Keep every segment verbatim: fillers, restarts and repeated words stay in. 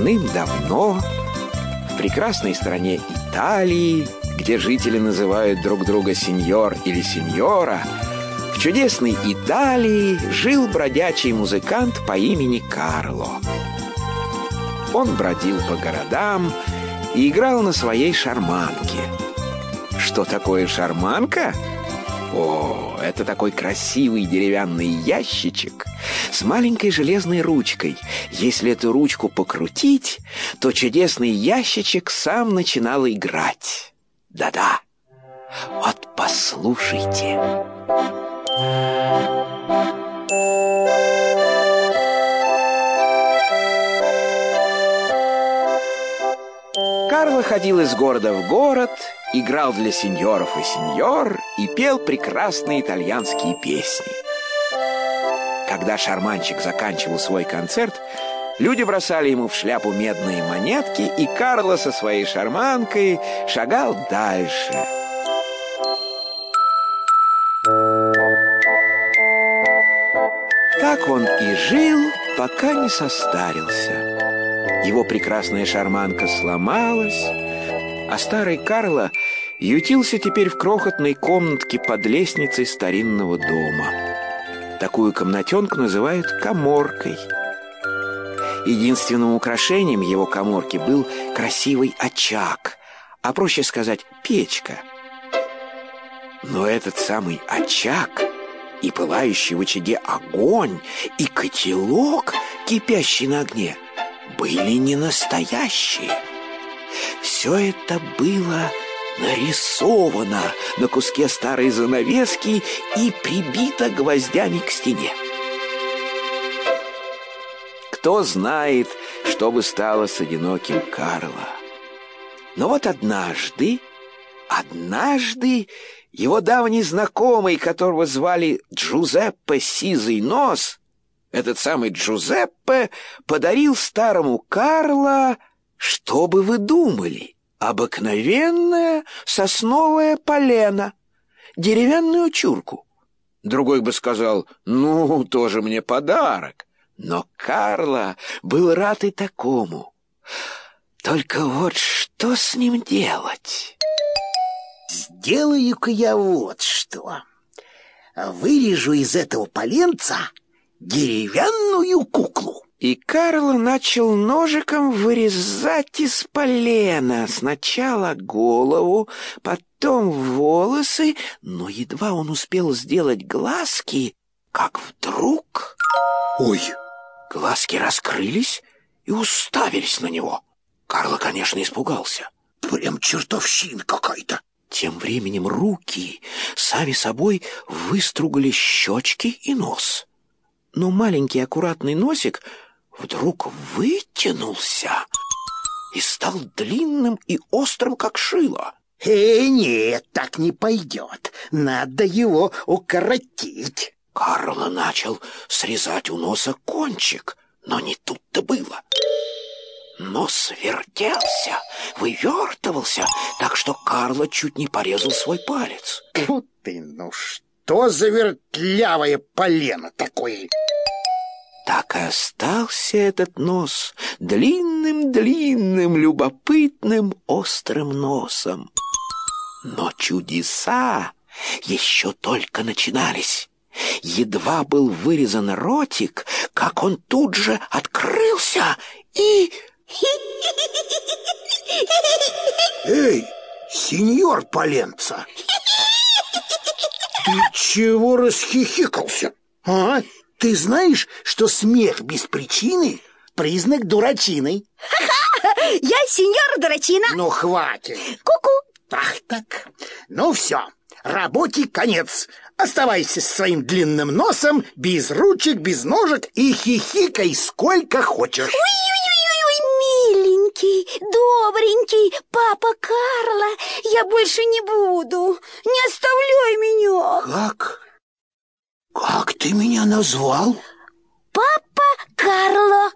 Давным-давно в прекрасной стране Италии, где жители называют друг друга сеньор или сеньора, в чудесной Италии жил бродячий музыкант по имени Карло. Он бродил по городам и играл на своей шарманке. Что такое шарманка? О, это такой красивый деревянный ящичек с маленькой железной ручкой. Если эту ручку покрутить, то чудесный ящичек сам начинал играть. Да-да, вот послушайте. Карло ходил из города в город, играл для сеньоров и сеньор и пел прекрасные итальянские песни. Когда шарманщик заканчивал свой концерт, люди бросали ему в шляпу медные монетки, и Карло со своей шарманкой шагал дальше. Так он и жил, пока не состарился. Его прекрасная шарманка сломалась, а старый Карло ютился теперь в крохотной комнатке под лестницей старинного дома. Такую комнатенку называют каморкой. Единственным украшением его каморки был красивый очаг, а проще сказать, печка. Но этот самый очаг, и пылающий в очаге огонь, и котелок, кипящий на огне, были не настоящие. Все это было нарисовано на куске старой занавески и прибито гвоздями к стене. Кто знает, что бы стало с одиноким Карло. Но вот однажды, однажды его давний знакомый, которого звали Джузеппе Сизый Нос, этот самый Джузеппе подарил старому Карло, что бы вы думали, обыкновенное сосновое полено, деревянную чурку. Другой бы сказал, ну, тоже мне подарок. Но Карло был рад и такому. Только вот что с ним делать? Сделаю-ка я вот что. Вырежу из этого поленца деревянную куклу. И Карло начал ножиком вырезать из полена сначала голову, потом волосы, но едва он успел сделать глазки, как вдруг... Ой! Глазки раскрылись и уставились на него. Карло, конечно, испугался. Прям чертовщина какая-то. Тем временем руки сами собой выстругали щечки и нос. Но маленький аккуратный носик вдруг вытянулся и стал длинным и острым, как шило. Э, нет, так не пойдет. Надо его укоротить. Карло начал срезать у носа кончик, но не тут-то было. Нос вертелся, вывертывался, так что Карло чуть не порезал свой палец. Фу ты, ну что за вертлявое полено такое? Так и остался этот нос длинным-длинным, любопытным, острым носом. Но чудеса еще только начинались. Едва был вырезан ротик, как он тут же открылся и... Эй, сеньор Поленца, ты чего расхихикался? А? Ты знаешь, что смех без причины — признак дурачины? Я сеньор Дурачина. Ну, хватит. Ку-ку. Так, так. Ну, все. Работе конец. Оставайся с своим длинным носом, без ручек, без ножек, и хихикай сколько хочешь. Ой-ой-ой, миленький, добренький папа Карло, я больше не буду. Не оставляй меня. Как? Как ты меня назвал? Папа Карло.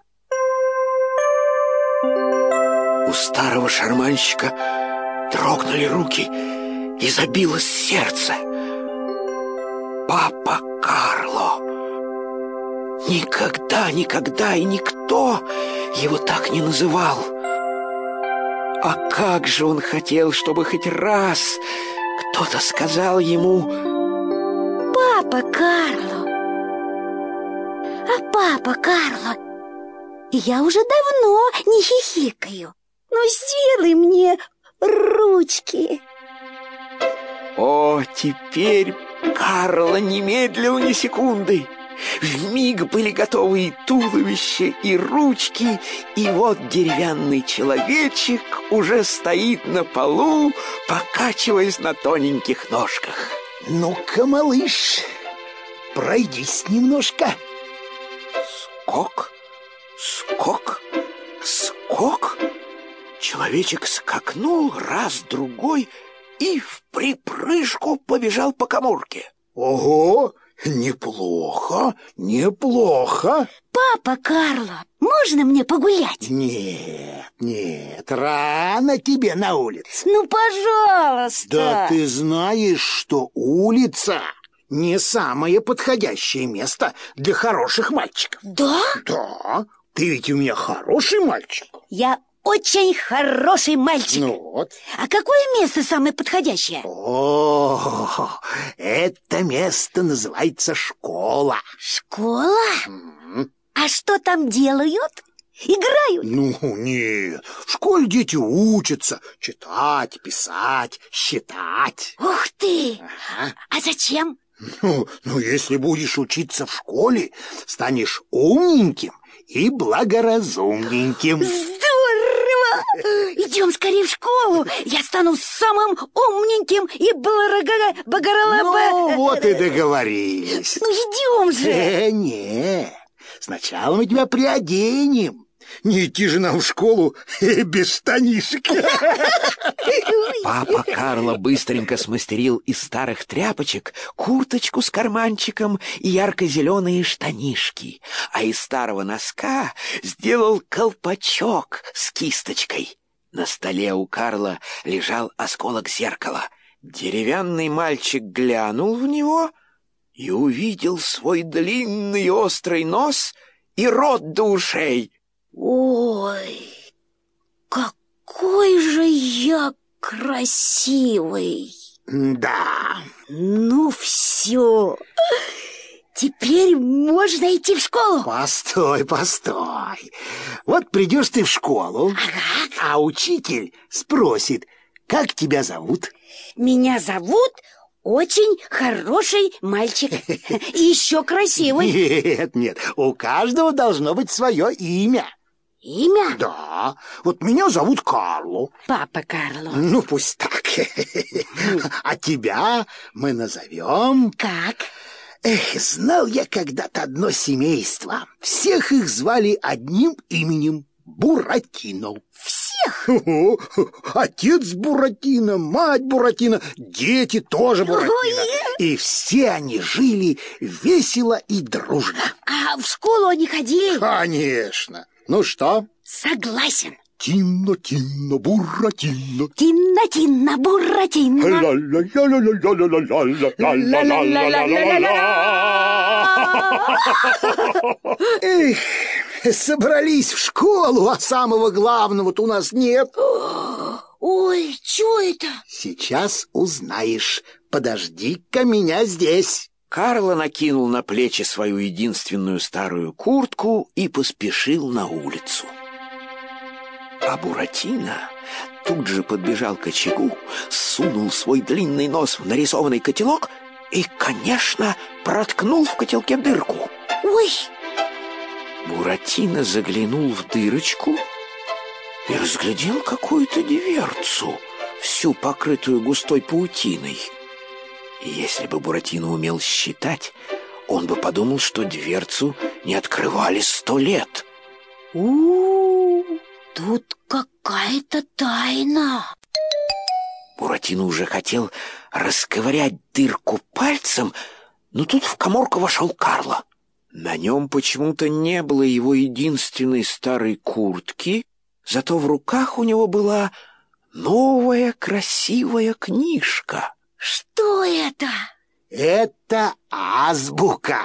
У старого шарманщика дрогнули руки и забилось сердце. Папа Карло. Никогда, никогда и никто его так не называл. А как же он хотел, чтобы хоть раз кто-то сказал ему: «Папа Карло! А папа Карло, я уже давно не хихикаю, но сделай мне ручки». О, теперь Карло не медлил ни секунды. Вмиг были готовы и туловище, и ручки, и вот деревянный человечек уже стоит на полу, покачиваясь на тоненьких ножках. Ну-ка, малыш, пройдись немножко. Скок, скок, скок. Человечек скакнул раз, другой и в припрыжку побежал по каморке. Ого! Неплохо, неплохо. Папа Карло, можно мне погулять? Нет, нет, рано тебе на улице. Ну, пожалуйста. Да ты знаешь, что улица не самое подходящее место для хороших мальчиков. Да? Да, ты ведь у меня хороший мальчик. Я очень хороший мальчик. Ну вот. А какое место самое подходящее? О, это место называется школа. Школа? М. А что там делают? Играют? Ну, нет, в школе дети учатся читать, писать, считать. Ух ты! Ага. А зачем? Ну, ну, если будешь учиться в школе, станешь умненьким и благоразумненьким. Здорово! Идем скорее в школу. Я стану самым умненьким и благоразумным. Ну, вот и договорились. Ну, идем же. Э, не, сначала мы тебя приоденем. Не идти же нам в школу без штанишек. Папа Карло быстренько смастерил из старых тряпочек курточку с карманчиком и ярко-зеленые штанишки, а из старого носка сделал колпачок с кисточкой. На столе у Карла лежал осколок зеркала. Деревянный мальчик глянул в него и увидел свой длинный острый нос и рот до ушей. Ой, какой же я красивый. Да. Ну все, теперь можно идти в школу. Постой, постой. Вот придешь ты в школу, Ага. а учитель спросит: как тебя зовут? Меня зовут очень хороший мальчик. И еще красивый. Нет, нет, у каждого должно быть свое имя. Имя? Да, вот меня зовут Карло. Папа Карло. Ну, пусть так. А тебя мы назовем... Как? Эх, знал я когда-то одно семейство. Всех их звали одним именем — Буратино. Всех? О, отец Буратино, мать Буратино, дети тоже Буратино. Ой. И все они жили весело и дружно. А в школу они ходили? Конечно. Ну что? Согласен. Тино, Тино, Буратино. Тинна, Тинна, Буратино. Эх, собрались в школу, а самого главного-то у нас нет. Ой, что это? Сейчас узнаешь. Подожди-ка меня здесь. Карло накинул на плечи свою единственную старую куртку и поспешил на улицу. А Буратино тут же подбежал к очагу, сунул свой длинный нос в нарисованный котелок и, конечно, проткнул в котелке дырку. Ой! Буратино заглянул в дырочку и разглядел какую-то дверцу, всю покрытую густой паутиной. И если бы Буратино умел считать, он бы подумал, что дверцу не открывали сто лет. У-у-у, тут какая-то тайна. Буратино уже хотел расковырять дырку пальцем, но тут в каморку вошел Карло. На нем почему-то не было его единственной старой куртки, зато в руках у него была новая красивая книжка. Что это? Это азбука.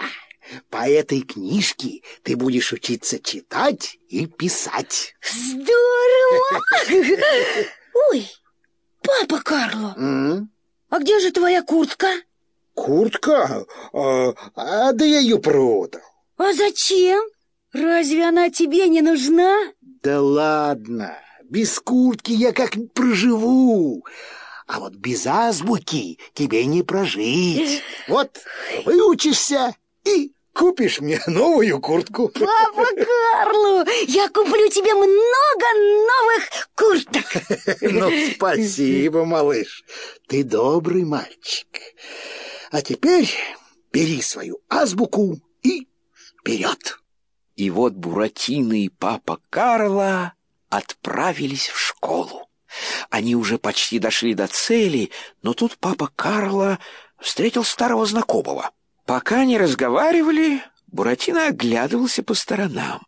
По этой книжке ты будешь учиться читать и писать. Здорово! Ой, папа Карло, М? а где же твоя куртка? Куртка? А, а, да я ее продал. А зачем? Разве она тебе не нужна? Да ладно, без куртки я как проживу. А вот без азбуки тебе не прожить. Вот выучишься и купишь мне новую куртку. Папа Карло, я куплю тебе много новых курток. Ну, спасибо, малыш. Ты добрый мальчик. А теперь бери свою азбуку и вперед. И вот Буратино и папа Карло отправились в школу. Они уже почти дошли до цели, но тут папа Карло встретил старого знакомого. Пока они разговаривали, Буратино оглядывался по сторонам.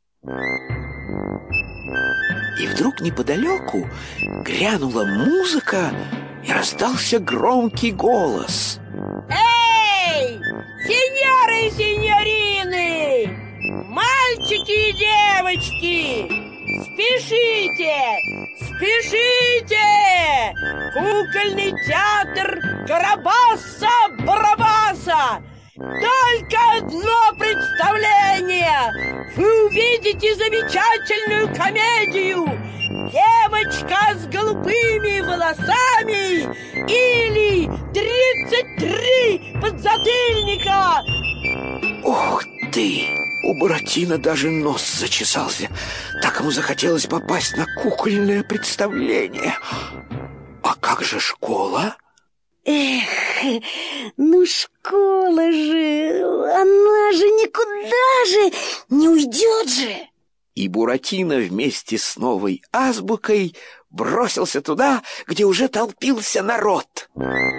И вдруг неподалеку грянула музыка, и раздался громкий голос. Эй, сеньоры и сеньорины, мальчики и девочки, спешите, спешите! Кукольный театр Карабаса-Барабаса! Только одно представление! Вы увидите замечательную комедию «Девочка с голубыми волосами» или «тридцать три подзатыльника». Ух ты! У Буратино даже нос зачесался. Так ему захотелось попасть на кукольное представление. А как же школа? Эх, ну школа же, она же никуда же не уйдет же. И Буратино вместе с новой азбукой бросился туда, где уже толпился народ.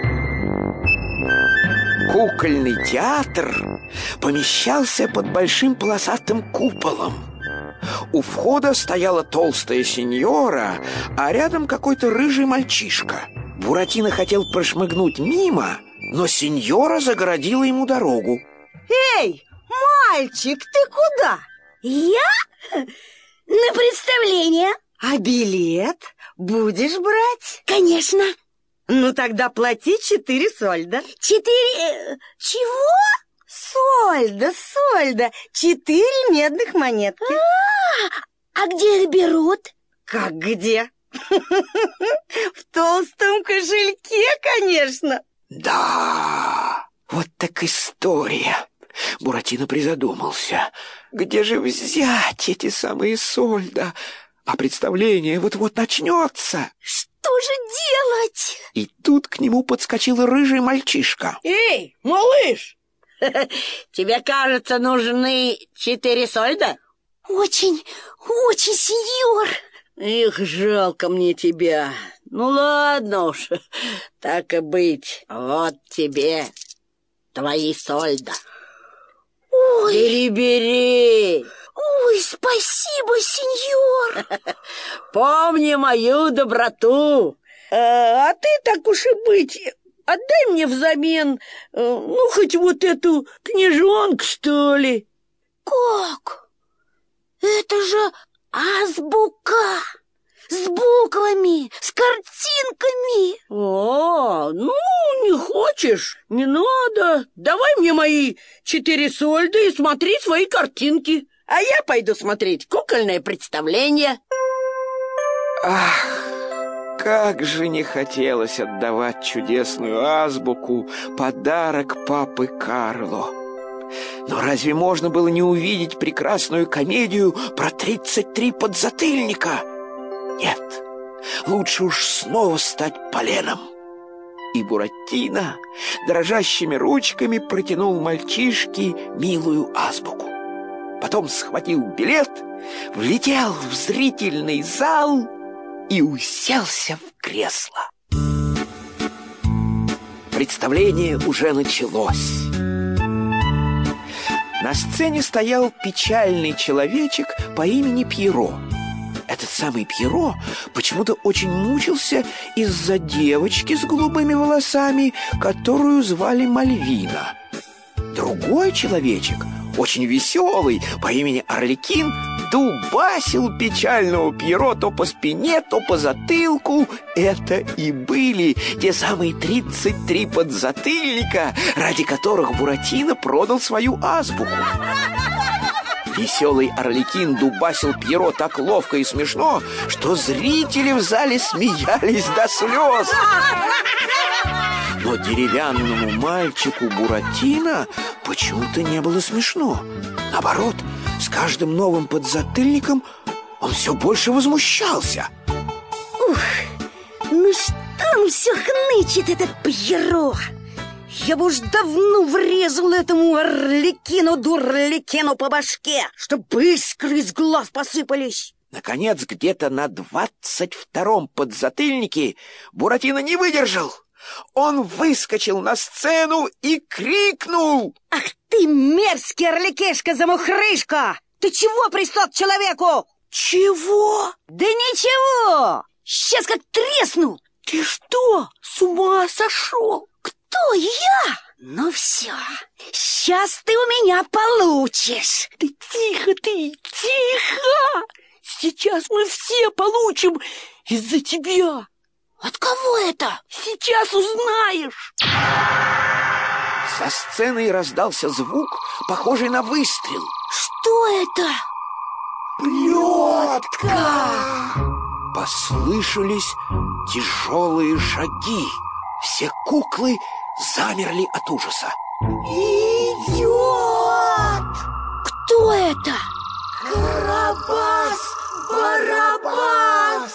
Кукольный театр помещался под большим полосатым куполом. У входа стояла толстая сеньора, а рядом какой-то рыжий мальчишка. Буратино хотел прошмыгнуть мимо, но сеньора загородила ему дорогу. Эй, мальчик, ты куда? Я? На представление. А билет будешь брать? Конечно. Ну тогда плати четыре сольда. Четыре... Чего? Сольда, сольда. Четыре медных монетки. А, а где их берут? Как где? В толстом кошельке, конечно. Да, вот так история. Буратино призадумался. Где же взять эти самые сольда? А представление вот-вот начнется. Что же делать? И тут к нему подскочил рыжий мальчишка. Эй, малыш! Тебе, кажется, нужны четыре сольда? Очень, очень, сеньор. Их жалко мне тебя. Ну ладно уж, так и быть. Вот тебе твои сольда. Ой, Бери, бери. ой, спасибо, сеньор. Помни мою доброту. А, а ты, так уж и быть, отдай мне взамен, ну, хоть вот эту книжонку, что ли. Как? Это же азбука. С буквами, с картинками. О, ну, не хочешь, не надо. Давай мне мои четыре сольда и смотри свои картинки. А я пойду смотреть кукольное представление. Ах, как же не хотелось отдавать чудесную азбуку, подарок папы Карло. Но разве можно было не увидеть прекрасную комедию про тридцать три подзатыльника? Нет, лучше уж снова стать поленом. И Буратино дрожащими ручками протянул мальчишке милую азбуку. Потом схватил билет, влетел в зрительный зал и уселся в кресло. Представление уже началось. На сцене стоял печальный человечек по имени Пьеро. Этот самый Пьеро почему-то очень мучился из-за девочки с голубыми волосами, которую звали Мальвина. Другой человечек, очень веселый, по имени Арлекин, дубасил печального Пьеро то по спине, то по затылку. Это и были те самые тридцать три подзатыльника, ради которых Буратино продал свою азбуку. Веселый Арлекин дубасил Пьеро так ловко и смешно, что зрители в зале смеялись до слез. Но деревянному мальчику Буратино почему-то не было смешно. Наоборот, с каждым новым подзатыльником он все больше возмущался. Ух, ну что он все хнычет, этот Пьеро? Я бы уж давно врезал этому Арлекину-дурликину по башке, чтоб искры из глаз посыпались. Наконец, где-то на двадцать втором подзатыльнике Буратино не выдержал. Он выскочил на сцену и крикнул: «Ах ты, мерзкий Арлекешка-замухрышка! Ты чего пристал к человеку?» «Чего?» «Да ничего! Сейчас как тресну!» Ты что, с ума сошел? «Кто я? Ну все, сейчас ты у меня получишь!» Ты тихо, ты, тихо! Сейчас мы все получим из-за тебя! От кого это? Сейчас узнаешь!» Со сцены раздался звук, похожий на выстрел. «Что это?» Плетка! Послышались тяжелые шаги. Все куклы замерли от ужаса. Идет! Кто это? Карабас-Барабас!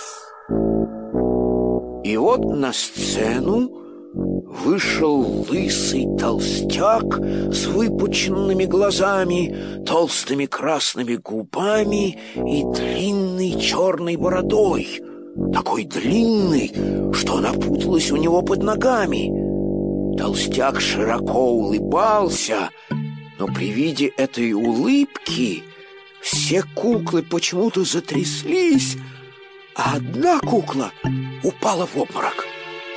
И вот на сцену вышел лысый толстяк с выпученными глазами, толстыми красными губами и длинной черной бородой. Такой длинный, что она путалась у него под ногами. Толстяк широко улыбался, но при виде этой улыбки все куклы почему-то затряслись, а одна кукла упала в обморок.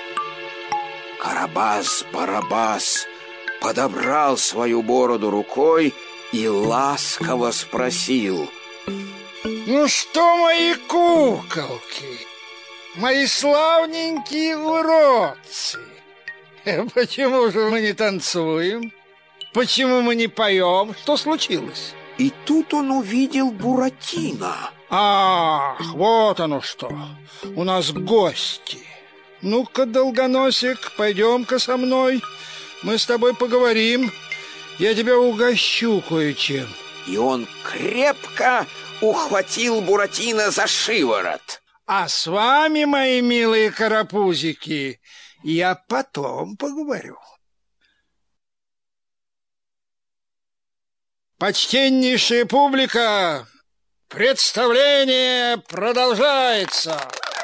Карабас-Барабас подобрал свою бороду рукой и ласково спросил: «Ну что, мои куколки, мои славненькие уродцы, почему же мы не танцуем? Почему мы не поем? Что случилось?» И тут он увидел Буратино. «Ах, вот оно что! У нас гости! Ну-ка, долгоносик, пойдем-ка со мной. Мы с тобой поговорим. Я тебя угощу кое-чем». И он крепко ухватил Буратино за шиворот. «А с вами, мои милые карапузики, я потом поговорю». Почтеннейшая публика, представление продолжается.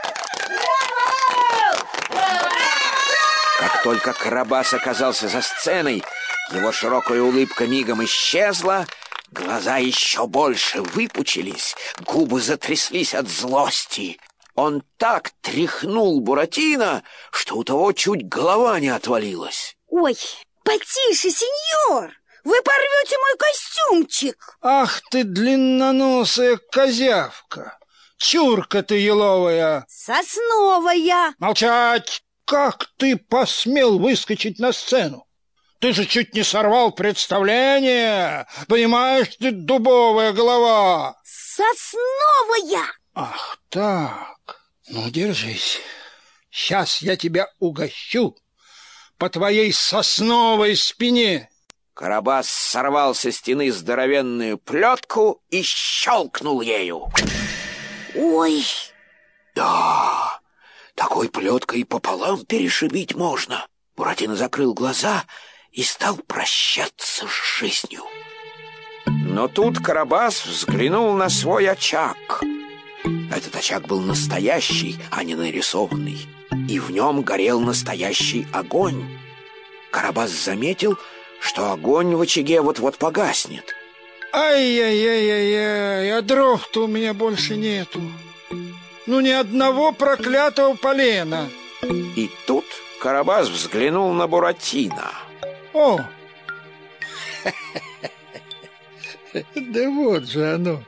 Как только Карабас оказался за сценой, его широкая улыбка мигом исчезла, глаза еще больше выпучились, губы затряслись от злости. Он так тряхнул Буратино, что у того чуть голова не отвалилась. «Ой, потише, сеньор! Вы порвете мой костюмчик!» «Ах ты, длинноносая козявка! Чурка ты еловая!» «Сосновая!» «Молчать! Как ты посмел выскочить на сцену? Ты же чуть не сорвал представление! Понимаешь ты, дубовая голова!» «Сосновая!» «Ах так! Ну, держись! Сейчас я тебя угощу по твоей сосновой спине!» Карабас сорвал со стены здоровенную плетку и щелкнул ею. «Ой!» «Да, такой плеткой пополам перешибить можно». Буратино закрыл глаза и стал прощаться с жизнью. Но тут Карабас взглянул на свой очаг. Этот очаг был настоящий, а не нарисованный, и в нем горел настоящий огонь. Карабас заметил, что огонь в очаге вот-вот погаснет. «Ай-яй-яй-яй-яй, а дров-то у меня больше нету. Ну, ни одного проклятого полена». И тут Карабас взглянул на Буратино. «О, Да вот же оно.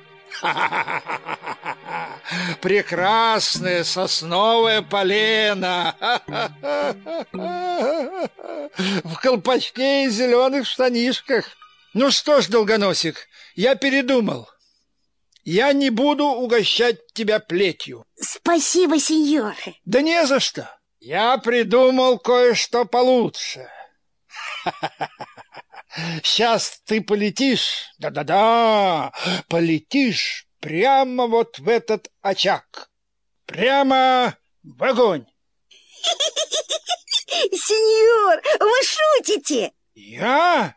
Прекрасное сосновое полено в колпачке и зеленых штанишках. Ну что ж, Долгоносик, я передумал. Я не буду угощать тебя плетью. Спасибо, сеньор. Да не за что. Я придумал кое-что получше. Сейчас ты полетишь, да-да-да, полетишь прямо вот в этот очаг. Прямо в огонь. Сеньор, вы шутите? Я?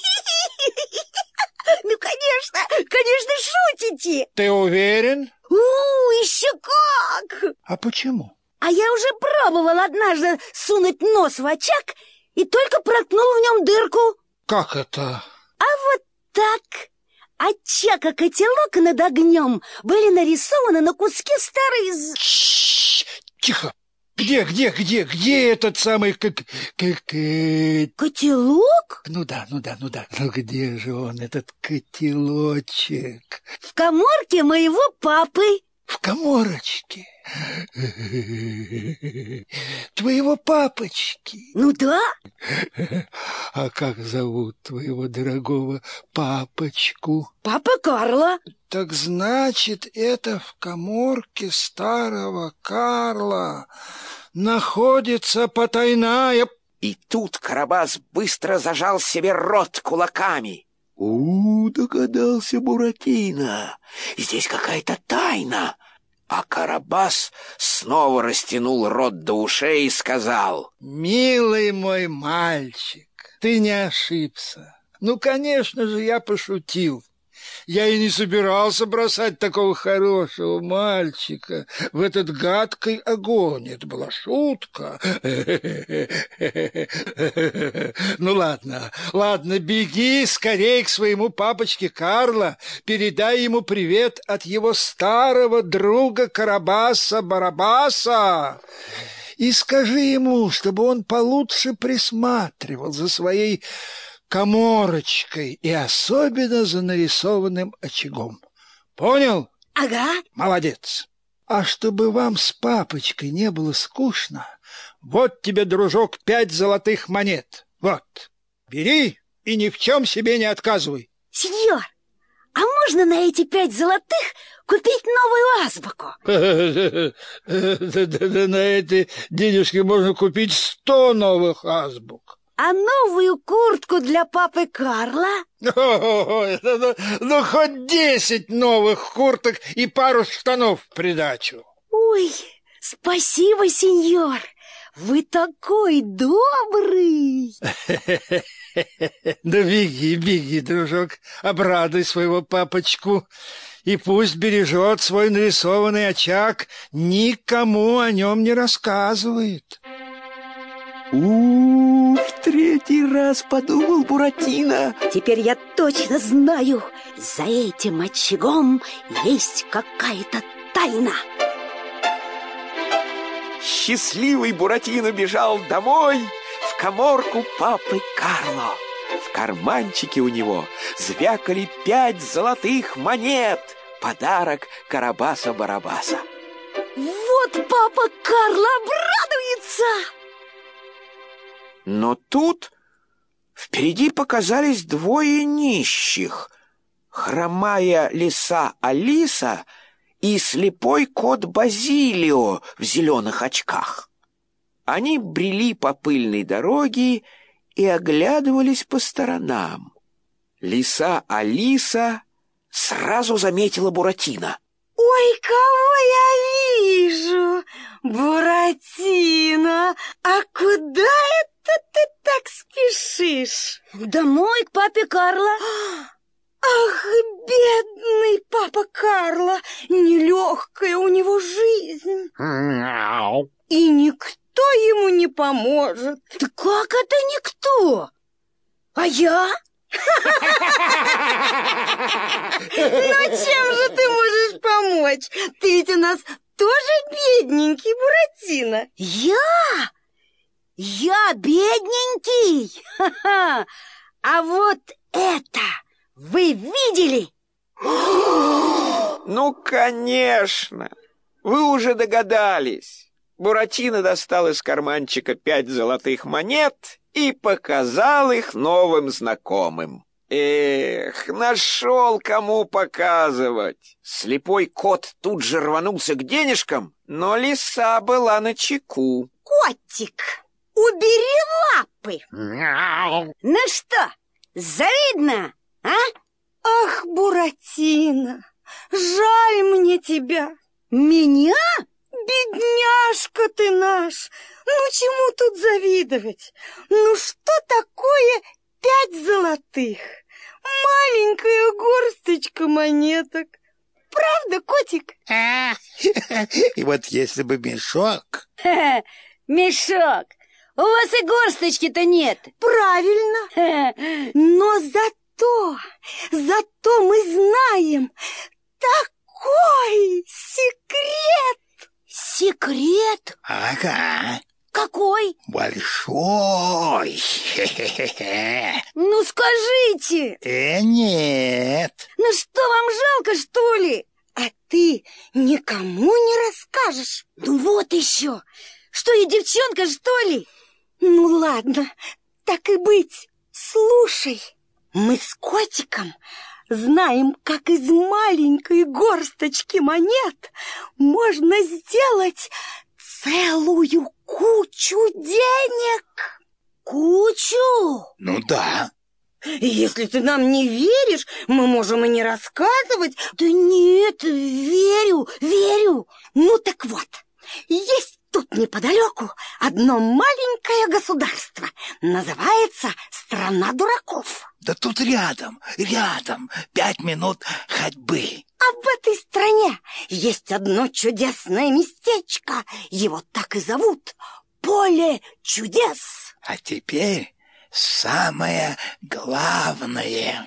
Ну, конечно, конечно, шутите. Ты уверен? У, еще как! А почему? А я уже пробовал однажды сунуть нос в очаг и только проткнул в нем дырку. Как это? А вот так. Очаг и котелок над огнем были нарисованы на куске старой... Ш-ш-ш, тихо. Где, где, где, где этот самый... Как, как, э... Котелок? Ну да, ну да, ну да. Ну где же он, этот котелочек? В каморке моего папы. В каморочке? Твоего папочки? Ну да. А как зовут твоего дорогого папочку? Папа Карло. Так значит, это в каморке старого Карла находится потайная... И тут Карабас быстро зажал себе рот кулаками. У, догадался Буратино. Здесь какая-то тайна. А Карабас снова растянул рот до ушей и сказал: «Милый мой мальчик, ты не ошибся. Ну, конечно же, я пошутил. Я и не собирался бросать такого хорошего мальчика в этот гадкий огонь. Это была шутка. Ну, ладно, ладно, беги скорей к своему папочке Карло, передай ему привет от его старого друга Карабаса-Барабаса и скажи ему, чтобы он получше присматривал за своей каморочкой и особенно за нарисованным очагом. Понял? Ага. Молодец. А чтобы вам с папочкой не было скучно, вот тебе, дружок, пять золотых монет. Вот, бери и ни в чем себе не отказывай. Сеньор, а можно на эти пять золотых купить новую азбуку? На эти денежки можно купить сто новых азбук. А новую куртку для папы Карла? Ну, ну, хоть десять новых курток и пару штанов в придачу. Ой, спасибо, сеньор. Вы такой добрый. Да беги, беги, дружок, обрадуй своего папочку. И пусть бережет свой нарисованный очаг, никому о нем не рассказывает. У, в третий раз подумал Буратино. Теперь я точно знаю, за этим очагом есть какая-то тайна. Счастливый Буратино бежал домой в каморку папы Карло. В карманчике у него звякали пять золотых монет. Подарок Карабаса-Барабаса. Вот папа Карло обрадуется. Но тут впереди показались двое нищих: хромая лиса Алиса и слепой кот Базилио в зеленых очках. Они брели по пыльной дороге и оглядывались по сторонам. Лиса Алиса сразу заметила Буратино. Ой, кого я вижу! Буратино, а куда это ты так спешишь? Домой, к папе Карло. Ах, бедный папа Карло, нелегкая у него жизнь. И никто ему не поможет. Да как это никто? А я? Ну чем же ты можешь помочь? Ты ведь у нас тоже бедненький, Буратино. Я? Я бедненький? Ха-ха! А вот это вы видели? Ну, конечно. Вы уже догадались. Буратино достал из карманчика пять золотых монет и показал их новым знакомым. Эх, нашел кому показывать. Слепой кот тут же рванулся к денежкам, но лиса была начеку. Котик, убери лапы. Ну что, завидно, а? Ах, Буратино, жаль мне тебя. Меня? Бедняжка ты наш. Ну, чему тут завидовать? Ну, что такое пять золотых? Маленькая горсточка монеток. Правда, котик? И вот если бы мешок... Мешок. У вас и горсточки-то нет. Правильно. Но зато, зато мы знаем такой секрет. Секрет? Ага. Какой? Большой. Ну, скажите. Э, нет. Ну, что, вам жалко, что ли? А ты никому не расскажешь? Ну, вот еще. Что, я девчонка, что ли? Ну, ладно, так и быть. Слушай, мы с котиком знаем, как из маленькой горсточки монет можно сделать целую кучу денег. Кучу? Ну да. Если ты нам не веришь, мы можем и не рассказывать. Да нет, верю, верю. Ну так вот, есть тут неподалеку одно маленькое государство. Называется «Страна дураков». Да тут рядом, рядом, пять минут ходьбы. А в этой стране есть одно чудесное местечко. Его так и зовут «Поле чудес». А теперь самое главное.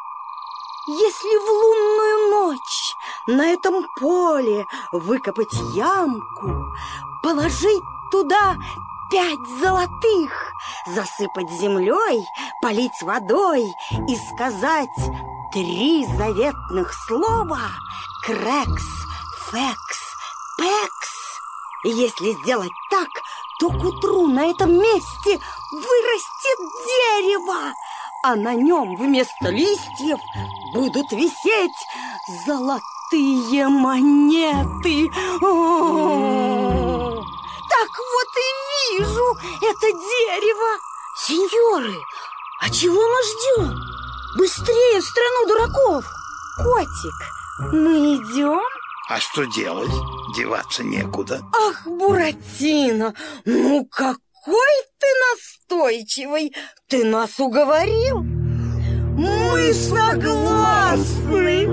Если в лунную ночь на этом поле выкопать ямку, положить туда пять золотых, засыпать землей, полить водой и сказать три заветных слова «крекс, фекс, пекс». И если сделать так, то к утру на этом месте вырастет дерево, а на нем вместо листьев будут висеть золотые монеты. О-о-о! Так вот и вижу это дерево. Сеньоры, а чего мы ждем? Быстрее в страну дураков. Котик, мы идем? А что делать? Деваться некуда. Ах, Буратино, ну какой ты настойчивый! Ты нас уговорил. Мы согласны.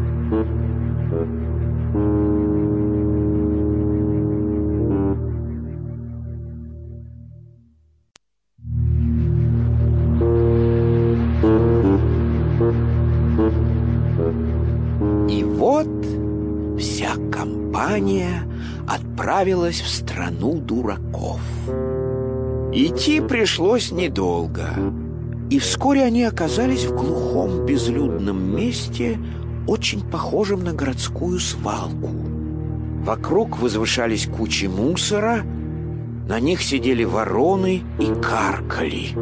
И вот вся компания отправилась в страну дураков. Идти пришлось недолго, и вскоре они оказались в глухом безлюдном месте, очень похожем на городскую свалку. Вокруг возвышались кучи мусора, на них сидели вороны и каркали.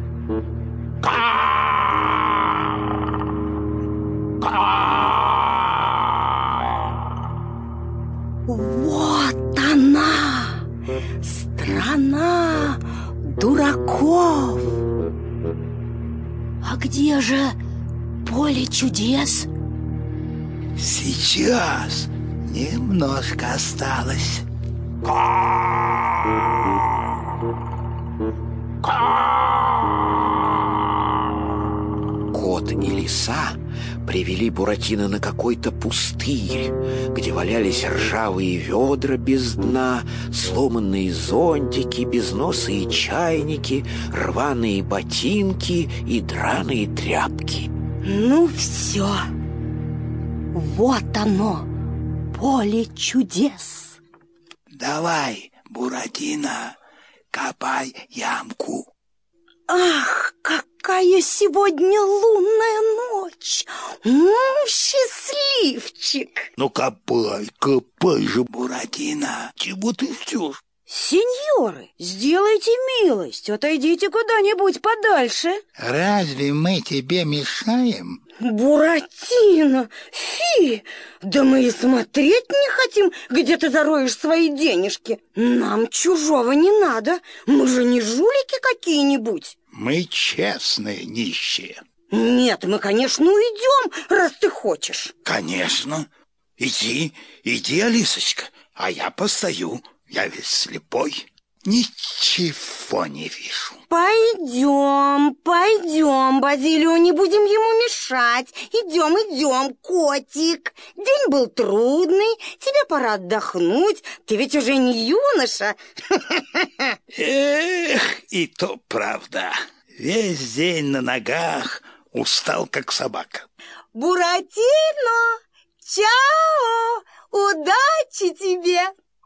Вот она, страна дураков. А где же поле чудес? Сейчас немножко осталось. Кот и лиса привели Буратино на какой-то пустырь, где валялись ржавые ведра без дна, сломанные зонтики, безносые чайники, рваные ботинки и драные тряпки. Ну все, вот оно, поле чудес. Давай, Буратино, копай ямку. Ах, как какая сегодня лунная ночь! М, счастливчик! Ну, копай, копай же, Буратино! Чего ты ждешь? Сеньоры, сделайте милость, отойдите куда-нибудь подальше. Разве мы тебе мешаем? Буратино, фи! Да мы и смотреть не хотим, где ты зароешь свои денежки. Нам чужого не надо, мы же не жулики какие-нибудь. Мы честные нищие. Нет, мы, конечно, уйдем, раз ты хочешь. Конечно. Иди, иди, Алисочка, а я постою. Я ведь слепой, ничего не вижу. Пойдем, пойдем, Базилио, не будем ему мешать. Идем, идем, котик. День был трудный, тебе пора отдохнуть. Ты ведь уже не юноша. Эх, и то правда. Весь день на ногах, устал как собака. Буратино, чао, удачи тебе.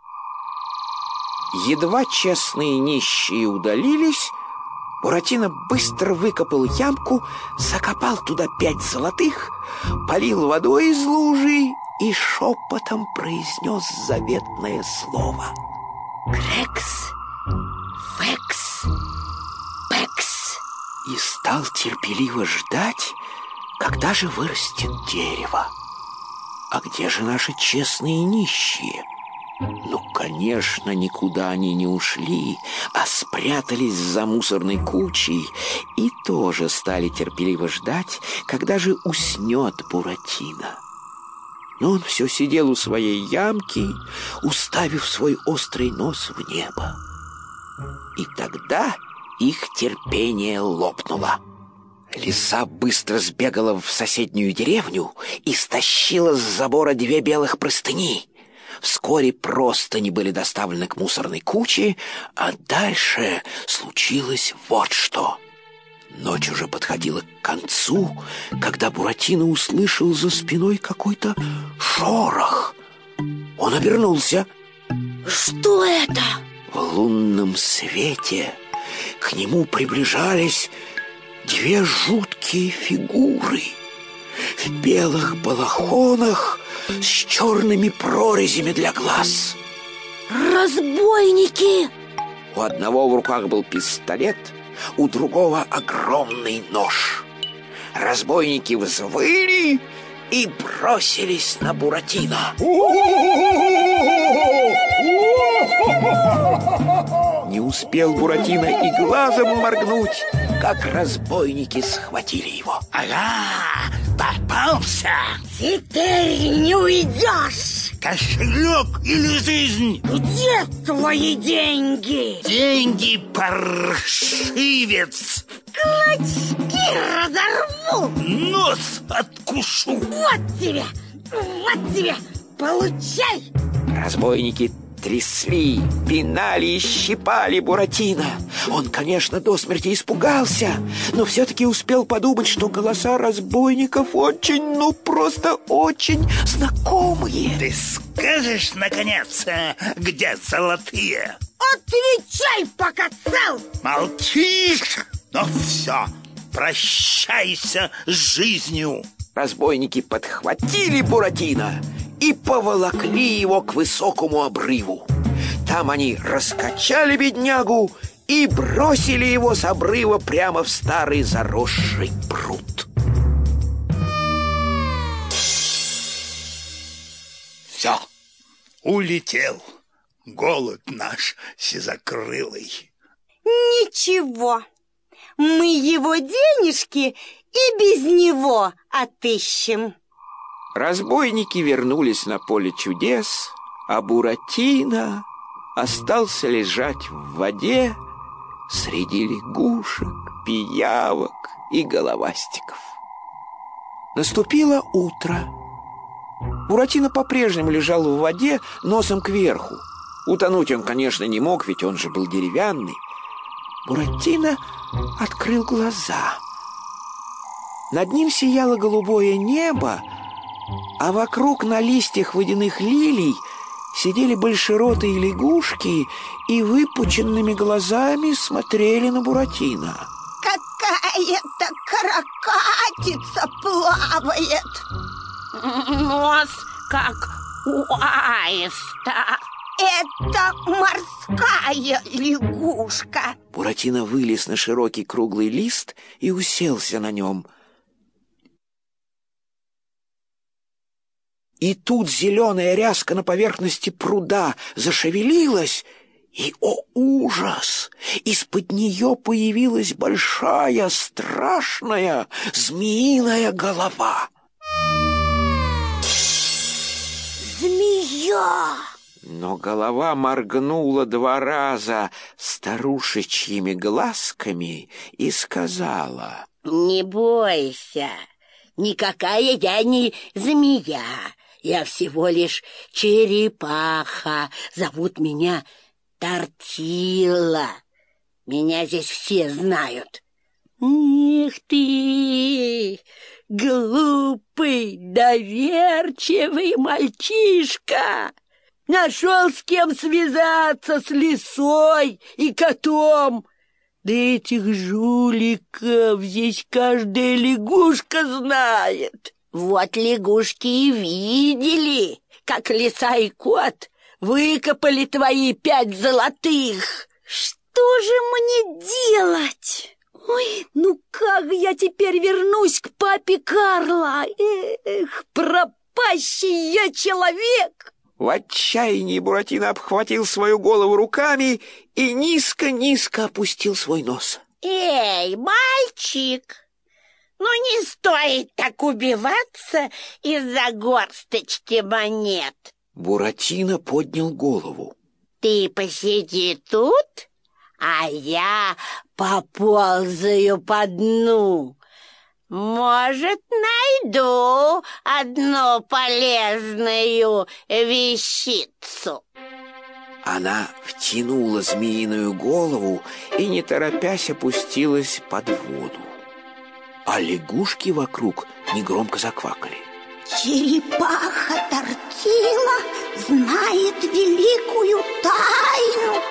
Едва честные нищие удалились, Буратино быстро выкопал ямку, закопал туда пять золотых, полил водой из лужи и шепотом произнес заветное слово. Крекс, фекс, пекс. И стал терпеливо ждать, когда же вырастет дерево. А где же наши честные нищие? Ну, конечно, никуда они не ушли, а спрятались за мусорной кучей и тоже стали терпеливо ждать, когда же уснет Буратино. Но он все сидел у своей ямки, уставив свой острый нос в небо. И тогда их терпение лопнуло. Лиса быстро сбегала в соседнюю деревню и стащила с забора две белых простыни. Вскоре простыни были доставлены к мусорной куче, а дальше случилось вот что. Ночь уже подходила к концу, когда Буратино услышал за спиной какой-то шорох. Он обернулся. Что это? В лунном свете к нему приближались две жуткие фигуры в белых балахонах с черными прорезями для глаз. Разбойники! У одного в руках был пистолет, у другого огромный нож. Разбойники взвыли и бросились на Буратино. Не успел Буратино и глазом моргнуть, как разбойники схватили его. Ага, попался! Теперь не уйдешь! Кошелек или жизнь? Где твои деньги? Деньги, паршивец! Клочки разорву! Нос откушу! Вот тебе! Вот тебе! Получай! Разбойники трясли, пинали и щипали Буратино. Он, конечно, до смерти испугался, но все-таки успел подумать, что голоса разбойников очень, ну просто очень знакомые. Ты скажешь, наконец, где золотые? Отвечай, пока цел! Молчишь? Ну все, прощайся с жизнью. Разбойники подхватили Буратино и поволокли его к высокому обрыву. Там они раскачали беднягу и бросили его с обрыва прямо в старый заросший пруд. Все, улетел голубь наш сизокрылый. Ничего, мы его денежки и без него отыщем. Разбойники вернулись на поле чудес, а Буратино остался лежать в воде среди лягушек, пиявок и головастиков. Наступило утро. Буратино по-прежнему лежал в воде носом кверху. Утонуть он, конечно, не мог, ведь он же был деревянный. Буратино открыл глаза. Над ним сияло голубое небо, а вокруг на листьях водяных лилий сидели большеротые лягушки и выпученными глазами смотрели на Буратино. Какая какая-то каракатица плавает. Нос как у аиста. Это морская лягушка. Буратино вылез на широкий круглый лист и уселся на нем. И тут зеленая ряска на поверхности пруда зашевелилась, и, о ужас! Из-под нее появилась большая, страшная змеиная голова. Змея! Но голова моргнула два раза старушечьими глазками и сказала: «Не бойся, никакая я не змея, я всего лишь черепаха, зовут меня Тортила, меня здесь все знают». «Эх ты, глупый, доверчивый мальчишка! Нашел с кем связаться, с лисой и котом. Да этих жуликов здесь каждая лягушка знает. Вот лягушки и видели, как лиса и кот выкопали твои пять золотых. Что же мне делать? Ой, ну как я теперь вернусь к папе Карло? Эх, пропащий я человек! В отчаянии Буратино обхватил свою голову руками и низко-низко опустил свой нос. Эй, мальчик, ну не стоит так убиваться из-за горсточки монет. Буратино поднял голову. Ты посиди тут, а я поползаю по дну. Может, найду одну полезную вещицу. Она втянула змеиную голову и, не торопясь, опустилась под воду. А лягушки вокруг негромко заквакали. Черепаха Тортила знает великую тайну.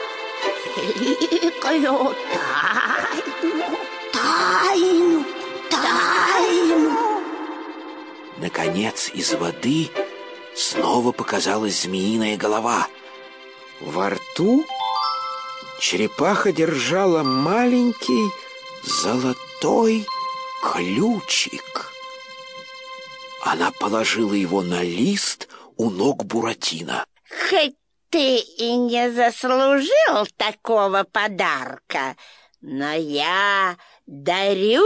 Великую тайну, Тайну, тайну. Наконец из воды снова показалась змеиная голова. Во рту черепаха держала маленький золотой ключик. Она положила его на лист у ног Буратино. Хоть ты и не заслужил такого подарка, но я дарю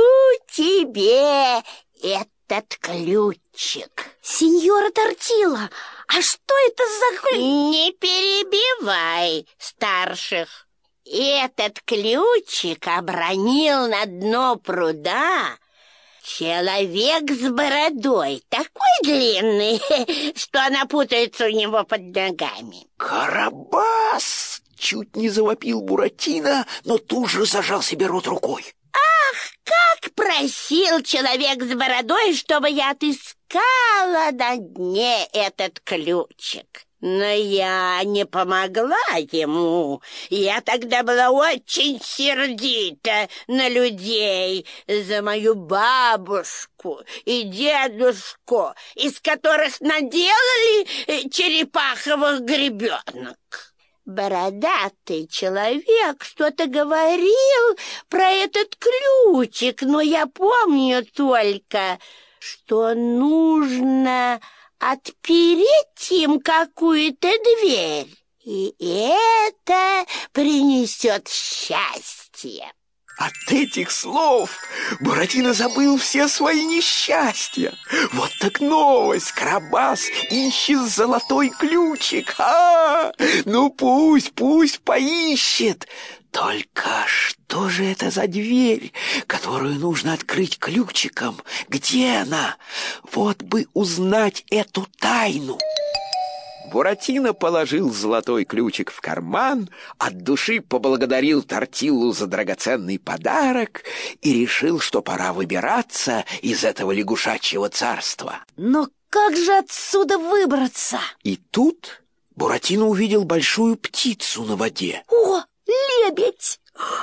тебе этот ключик. Сеньора Тортила, а что это за ключик? Не перебивай старших. Этот ключик обронил на дно пруда человек с бородой, такой длинный, что она путается у него под ногами. «Карабас!» — чуть не завопил Буратино, но тут же зажал себе рот рукой. Ах, как просил человек с бородой, чтобы я отыскала на дне этот ключик. Но я не помогла ему. Я тогда была очень сердита на людей за мою бабушку и дедушку, из которых наделали черепаховых гребенок. Бородатый человек что-то говорил про этот ключик, но я помню только, что нужно отпереть им какую-то дверь, и это принесет счастье. От этих слов Буратино забыл все свои несчастья. Вот так новость! Карабас ищет золотой ключик. А, ну пусть, пусть поищет. Только что же это за дверь, которую нужно открыть ключиком? Где она? Вот бы узнать эту тайну. Буратино положил золотой ключик в карман, от души поблагодарил Тортилу за драгоценный подарок и решил, что пора выбираться из этого лягушачьего царства. Но как же отсюда выбраться? И тут Буратино увидел большую птицу на воде. О, лебедь!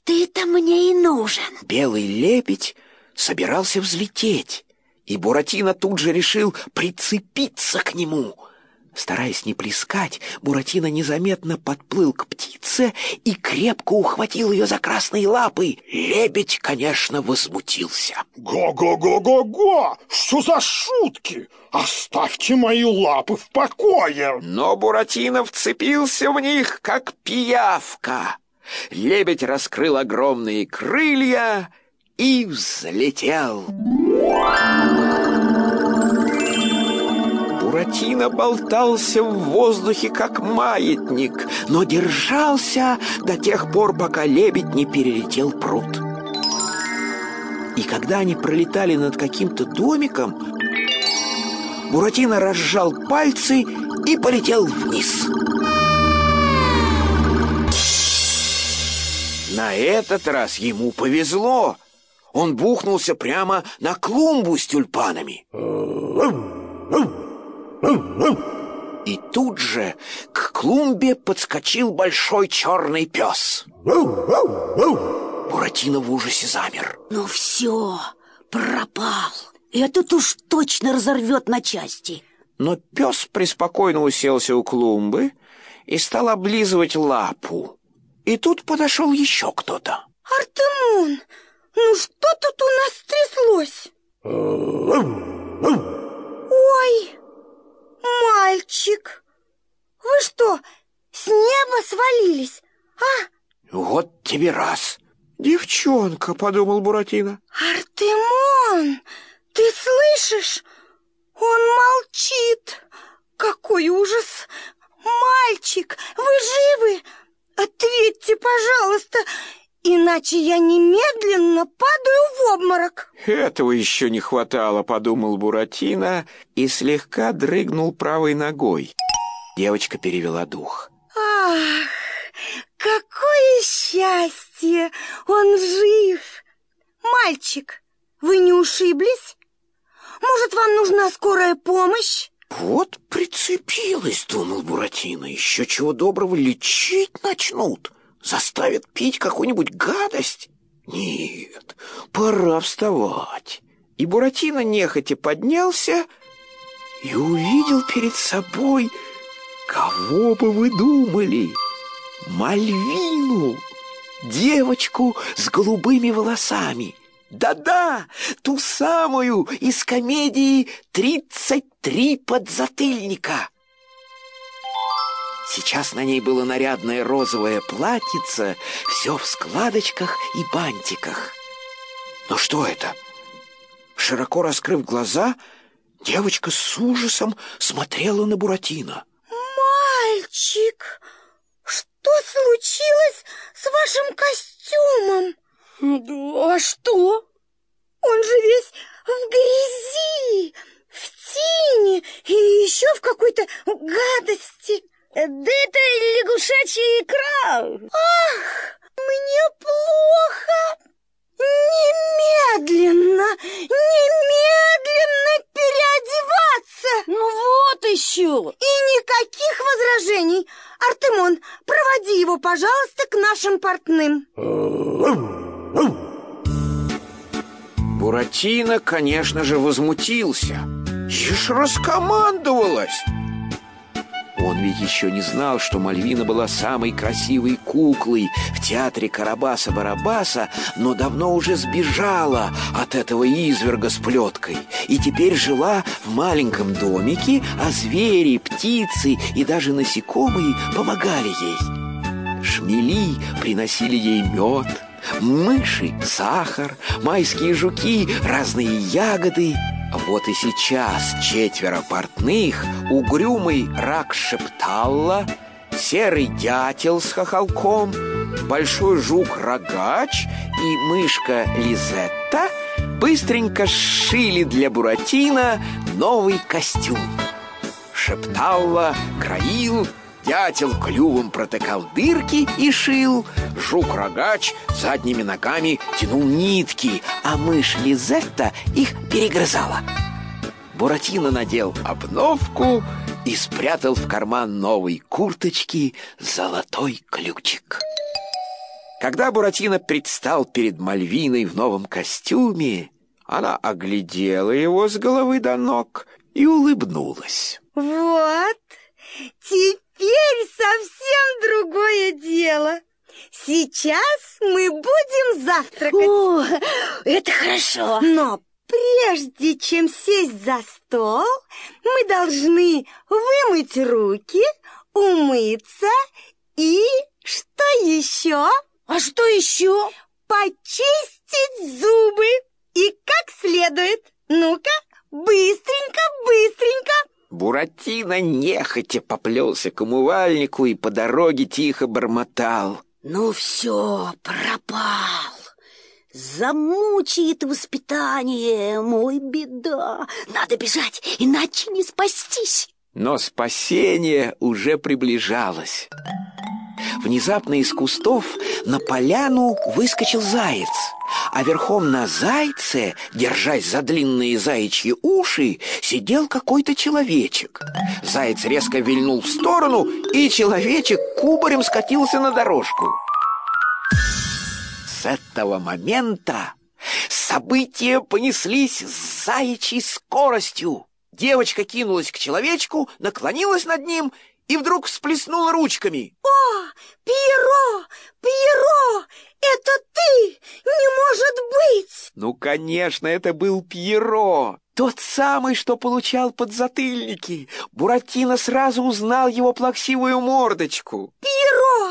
ты-то мне и нужен. Белый лебедь собирался взлететь, и Буратино тут же решил прицепиться к нему. Стараясь не плескать, Буратино незаметно подплыл к птице и крепко ухватил ее за красные лапы. Лебедь, конечно, возмутился. Го-го-го-го-го! Что за шутки? Оставьте мои лапы в покое! Но Буратино вцепился в них, как пиявка. Лебедь раскрыл огромные крылья и взлетел. Буратино болтался в воздухе, как маятник, но держался до тех пор, пока лебедь не перелетел пруд. И когда они пролетали над каким-то домиком, Буратино разжал пальцы и полетел вниз. На этот раз ему повезло. Он бухнулся прямо на клумбу с тюльпанами. И тут же к клумбе подскочил большой черный пес. Буратино в ужасе замер. Ну все, пропал. Этот уж точно разорвет на части. Но пес преспокойно уселся у клумбы и стал облизывать лапу. И тут подошел еще кто-то. Артемон, ну что тут у нас стряслось? Ой, мальчик, вы что, с неба свалились, а? Вот тебе раз. Девчонка, подумал Буратино. Артемон, ты слышишь? Он молчит. Какой ужас! Мальчик, вы живы? Ответьте, пожалуйста, иначе я немедленно падаю в обморок. Этого еще не хватало, подумал Буратино и слегка дрыгнул правой ногой. Девочка перевела дух. Ах, какое счастье! Он жив! Мальчик, вы не ушиблись? Может, вам нужна скорая помощь? Вот прицепилась, думал Буратино. Еще чего доброго лечить начнут. Заставят пить какую-нибудь гадость. Нет, пора вставать. И Буратино нехотя поднялся и увидел перед собой, кого бы вы думали, Мальвину, девочку с голубыми волосами. Да-да, ту самую из комедии «Тридцать три подзатыльника». Сейчас на ней было нарядное розовое платьице, все в складочках и бантиках. Но что это? Широко раскрыв глаза, девочка с ужасом смотрела на Буратино. Мальчик, что случилось с вашим костюмом? А что? Он же весь в грязи, в тине и еще в какой-то гадости. Да это лягушачья икра. Ах, мне плохо. Немедленно, немедленно переодеваться. Ну вот еще. И никаких возражений. Артемон, проводи его, пожалуйста, к нашим портным. Буратино, конечно же, возмутился. Ишь раскомандовалась. Он ведь еще не знал, что Мальвина была самой красивой куклой в театре Карабаса-Барабаса, но давно уже сбежала от этого изверга с плеткой и теперь жила в маленьком домике, а звери, птицы и даже насекомые помогали ей. Шмели приносили ей мед, мыши — сахар, майские жуки — разные ягоды. Вот и сейчас четверо портных, угрюмый рак Шепталла, серый дятел с хохолком, большой жук-рогач и мышка Лизетта быстренько сшили для Буратино новый костюм. Шепталла краил, дятел клювом протыкал дырки и шил, жук-рогач задними ногами тянул нитки, а мышь Лизетта их перегрызала. Буратино надел обновку и спрятал в карман новой курточки золотой ключик. Когда Буратино предстал перед Мальвиной в новом костюме, она оглядела его с головы до ног и улыбнулась. Вот, теперь совсем другое дело. Сейчас мы будем завтракать. О, это хорошо. Но прежде чем сесть за стол, мы должны вымыть руки, умыться и что еще? А что еще? Почистить зубы. И как следует. Ну-ка, быстренько, быстренько. Буратино нехотя поплелся к умывальнику и по дороге тихо бормотал. Ну все, пропал. Замучает воспитание, мой беда. Надо бежать, иначе не спастись. Но спасение уже приближалось. Внезапно из кустов на поляну выскочил заяц, а верхом на зайце, держась за длинные заячьи уши, сидел какой-то человечек. Заяц резко вильнул в сторону, и человечек кубарем скатился на дорожку. С этого момента события понеслись с заячьей скоростью. Девочка кинулась к человечку, наклонилась над ним и вдруг всплеснула ручками. О, Пьеро, Пьеро, это ты? Не может быть! Ну, конечно, это был Пьеро, тот самый, что получал подзатыльники. Буратино сразу узнал его плаксивую мордочку. Пьеро,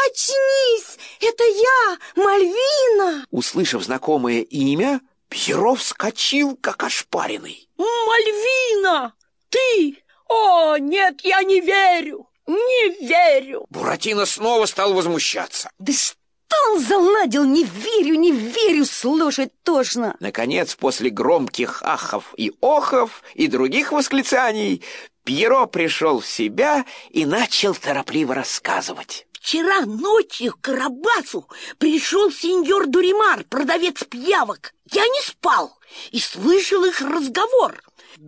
очнись, это я, Мальвина. Услышав знакомое имя, Пьеро вскочил, как ошпаренный. Мальвина, ты? О, нет, я не верю, не верю. Буратино снова стал возмущаться. Да что он заладил? Не верю, не верю, слушать тошно. Наконец, после громких ахов и охов и других восклицаний, Пьеро пришел в себя и начал торопливо рассказывать. Вчера ночью к Карабасу пришел сеньор Дуримар, продавец пиявок. Я не спал и слышал их разговор.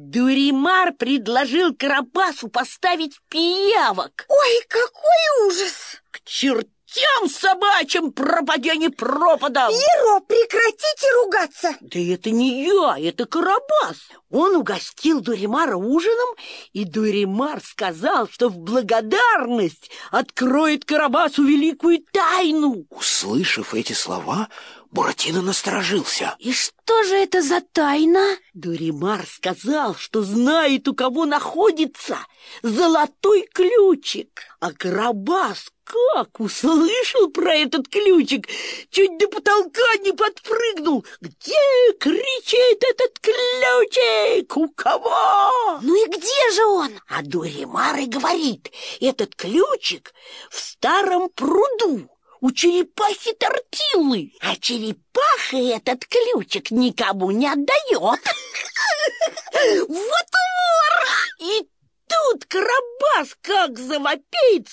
Дуримар предложил Карабасу поставить пиявок. Ой, какой ужас! К чертям собачьим, пропадя не пропадом! Пьеро, прекратите ругаться! Да это не я, это Карабас. Он угостил Дуримара ужином, и Дуримар сказал, что в благодарность откроет Карабасу великую тайну. Услышав эти слова, Буратино насторожился. И что же это за тайна? Дуримар сказал, что знает, у кого находится золотой ключик. А Карабас как услышал про этот ключик, чуть до потолка не подпрыгнул. Где, кричит, этот ключик? У кого? Ну и где же он? А Дуримар и говорит, этот ключик в старом пруду у черепахи Тортиллы, а черепаха этот ключик никому не отдает. Вот умор! И тут Карабас как завопит: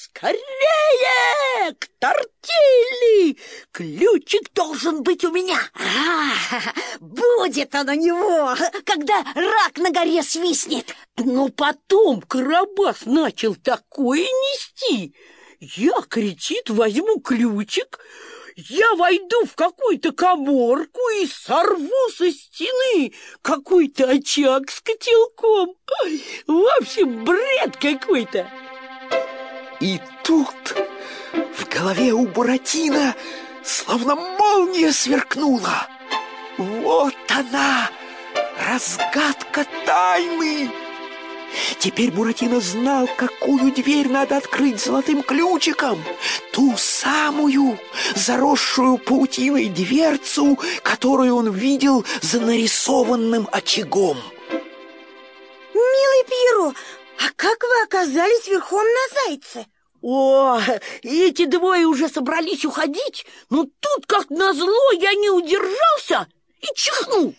скорее к Тортилле! Ключик должен быть у меня. А, будет он у него, когда рак на горе свистнет. Но потом Карабас начал такое нести. Я, кричит, возьму ключик, я войду в какую-то каморку и сорву со стены какой-то очаг с котелком. В общем, бред какой-то. И тут в голове у Буратино словно молния сверкнула. Вот она, разгадка тайны! Теперь Буратино знал, какую дверь надо открыть золотым ключиком. Ту самую, заросшую паутиной дверцу, которую он видел за нарисованным очагом. Милый Пьеро, а как вы оказались верхом на зайце? О, эти двое уже собрались уходить, но тут, как назло, я не удержался и чихнул.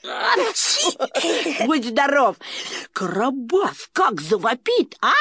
Будь здоров. Карабас как завопит. А,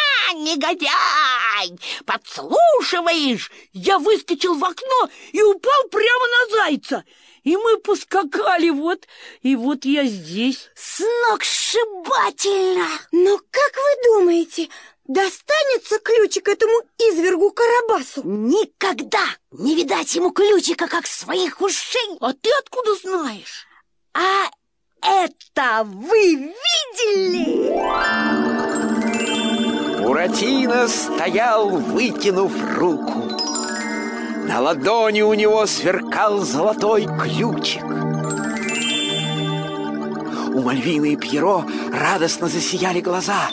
негодяй! Подслушиваешь? Я выскочил в окно и упал прямо на зайца. И мы поскакали, вот, и вот я здесь. Сногсшибательно! Но как вы думаете, достанется ключик этому извергу Карабасу? Никогда не видать ему ключика, как своих ушей. А ты откуда знаешь? А это вы видели? Буратино стоял, вытянув руку. На ладони у него сверкал золотой ключик. У Мальвины и Пьеро радостно засияли глаза.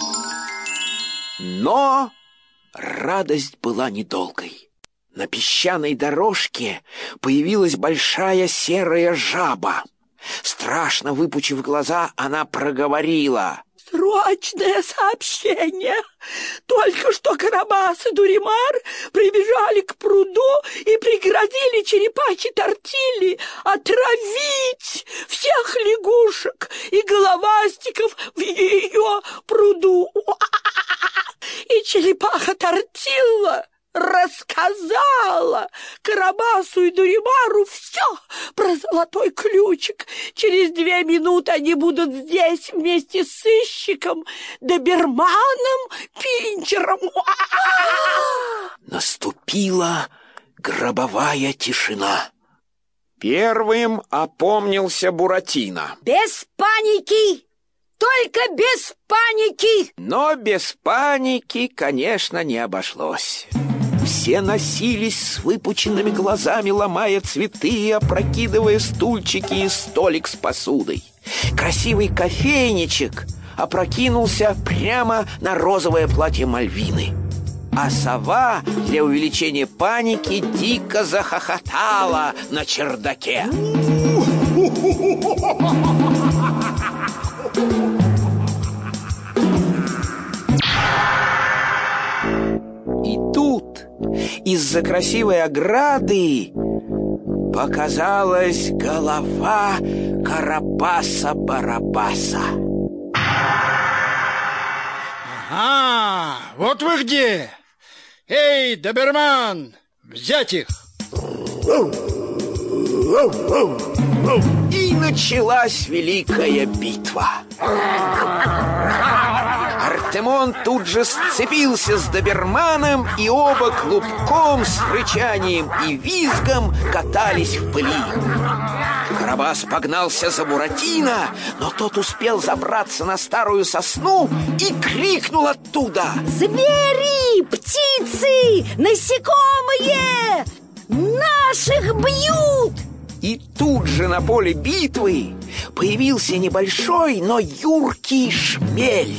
Но радость была недолгой. На песчаной дорожке появилась большая серая жаба. Страшно выпучив глаза, она проговорила: «Срочное сообщение! Только что Карабас и Дуримар прибежали к пруду и пригрозили черепахе Тортильи отравить всех лягушек и головастиков в ее пруду. И черепаха Тортилла рассказала Карабасу и Дуримару все про золотой ключик. Через две минуты они будут здесь вместе с сыщиком, доберманом, Пинчером». Наступила гробовая тишина. Первым опомнился Буратино. Без паники! Только без паники! Но без паники, конечно, не обошлось. Все носились с выпученными глазами, ломая цветы и опрокидывая стульчики и столик с посудой. Красивый кофейничек опрокинулся прямо на розовое платье Мальвины. А сова для увеличения паники дико захохотала на чердаке. И тут из-за красивой ограды показалась голова Карабаса-Барабаса. Ага, вот вы где! Эй, доберман, взять их! И началась великая битва. Артемон тут же сцепился с доберманом, и оба клубком с рычанием и визгом катались в пыли. Карабас погнался за Буратино, но тот успел забраться на старую сосну и крикнул оттуда: «Звери, птицы, насекомые! Наших бьют!» И тут же на поле битвы появился небольшой, но юркий шмель.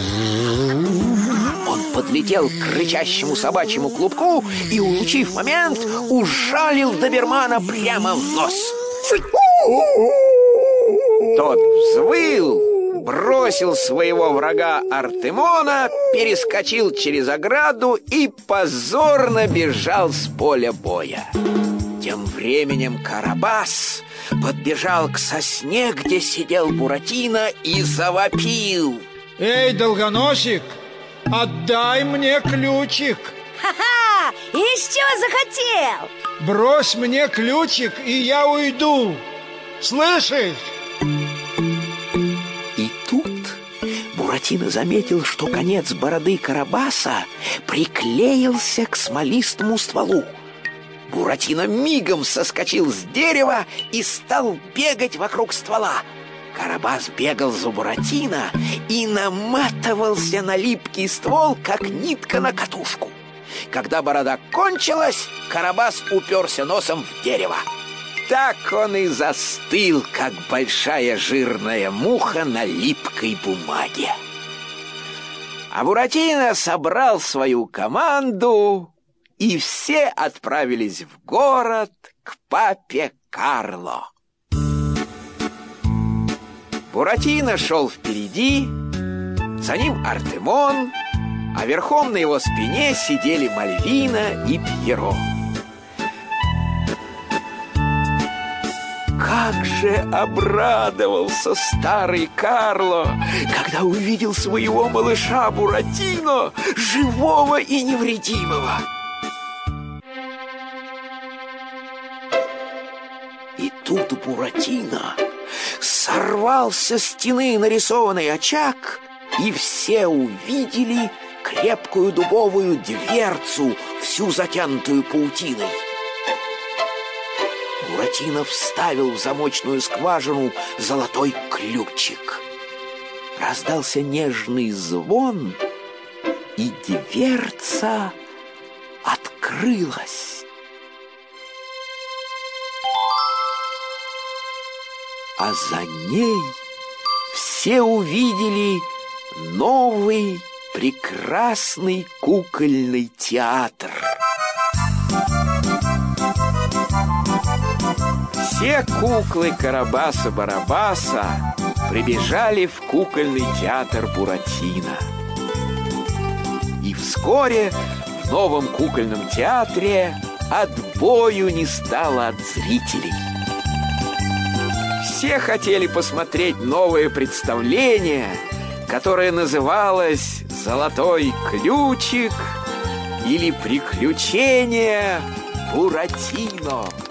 Он подлетел к рычащему собачьему клубку и, улучив момент, ужалил добермана прямо в нос. Тот взвыл, бросил своего врага Артемона, перескочил через ограду и позорно бежал с поля боя. Тем временем Карабас подбежал к сосне, где сидел Буратино, и завопил: Эй, долгоносик, отдай мне ключик! Ха-ха! Из чего захотел? Брось мне ключик, и я уйду! Слышишь? И тут Буратино заметил, что конец бороды Карабаса приклеился к смолистому стволу. Буратино мигом соскочил с дерева и стал бегать вокруг ствола. Карабас бегал за Буратино и наматывался на липкий ствол, как нитка на катушку. Когда борода кончилась, Карабас уперся носом в дерево. Так он и застыл, как большая жирная муха на липкой бумаге. А Буратино собрал свою команду, и все отправились в город к папе Карло. Буратино шел впереди, за ним Артемон, а верхом на его спине сидели Мальвина и Пьеро. Как же обрадовался старый Карло, когда увидел своего малыша Буратино, живого и невредимого. И тут Буратино сорвал со стены нарисованный очаг, и все увидели, крепкую дубовую дверцу, всю затянутую паутиной. Буратино вставил в замочную скважину золотой ключик. Раздался нежный звон, и дверца открылась. А за ней все увидели новый прекрасный кукольный театр. Все куклы Карабаса-Барабаса прибежали в кукольный театр Буратино. И вскоре в новом кукольном театре отбою не стало от зрителей. Все хотели посмотреть новое представление, которое называлось «Золотой ключик» или «Приключения Буратино».